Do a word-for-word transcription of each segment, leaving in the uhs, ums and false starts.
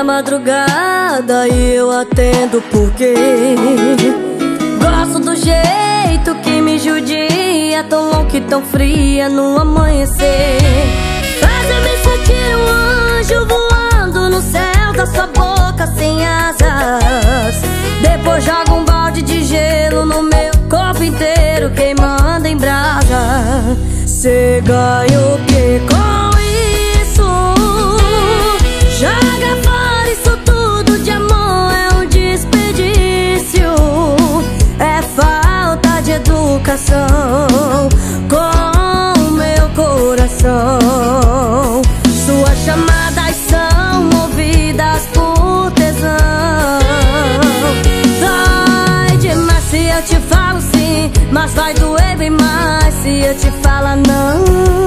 na madrugada e eu atendo porque gosto do jeito que me judia, tão louca e tão fria no amanhecer. Faz eu me sentir um anjo voando no céu da sua boca sem asas. Depois joga um balde de gelo no meu corpo inteiro, queimando em brasa. Cê ganha o que com isso? Joga fora isso tudo de amor, é um desperdício. É falta de educação com o meu coração. Suas chamadas são movidas por tesão. Dói demais se eu te falo sim, mas vai doer bem mais se eu te falar não.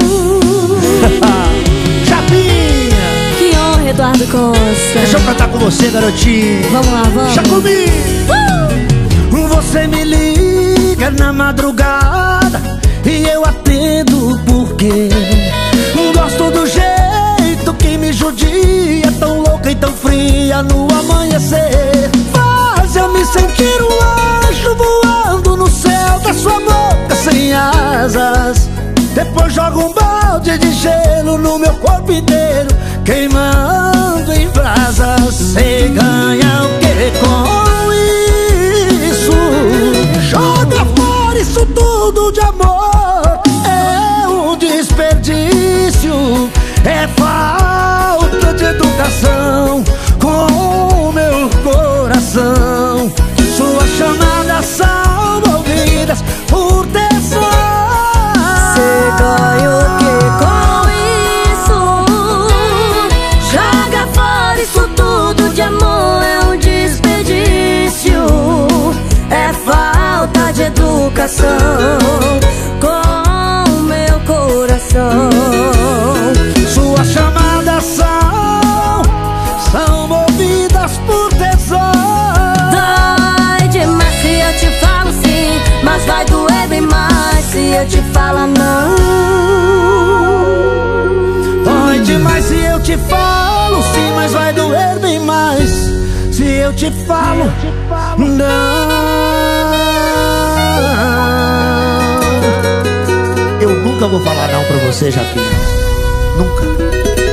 Chapinha! Que honra, Eduardo Costa. Deixa eu cantar com você, garotinho. Vamos lá, vamos. Já comigo. Uh! Você me liga na madrugada e eu atendo porque gosto do jeito que me judia, tão louca e tão fria no amanhecer. Faz eu me sentir um anjo voando no céu da sua boca sem asas. Depois joga um balde de gelo no meu corpo inteiro, queimando em brasas. Cê ganha o que com isso? Joga fora isso tudo de amor, é um desperdício. É falta de educação com o meu coração. Suas chamadas são ouvidas por tesão. Cê ganha o que com isso? Joga fora isso tudo de amor, é um desperdício. É falta de educação com o meu coração. Suas chamadas são, são movidas por tesão. Dói demais se eu te falo sim, mas vai doer bem mais se eu te falar não. Dói demais se eu te falo sim, mas vai doer bem mais se eu te falo não. Eu nunca vou falar não pra você, Japinha. Nunca.